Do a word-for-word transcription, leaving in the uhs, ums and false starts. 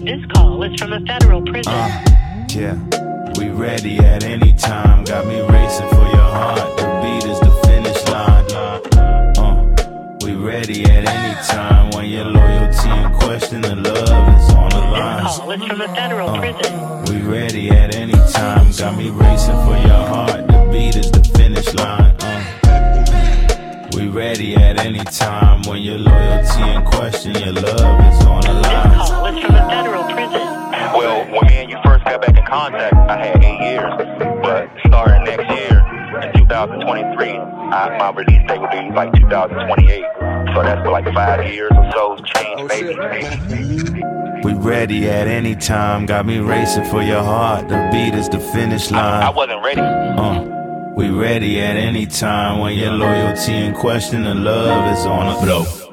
This call is from a federal prison. Uh, yeah, we ready at any time. Got me racing for your heart. The beat is the finish line. Uh, we ready at any time. When your loyalty in question, the love is on the line. This call is from a federal uh, prison. We ready at any time. Got me racing for your heart. The beat is the finish line. Uh, we ready at any time. When your loyalty in question, your love is on the line. This call is from a federal prison. Well, when me and you first got back in contact, I had eight years. But starting next year, in two thousand twenty-three, I, my release date will be like two thousand twenty-eight. So that's for like five years or so. Change, Oh, baby. shit. We ready at any time. Got me racing for your heart. The beat is the finish line. I, I wasn't ready. Uh, we ready at any time. When your loyalty in question, the love is on the blow.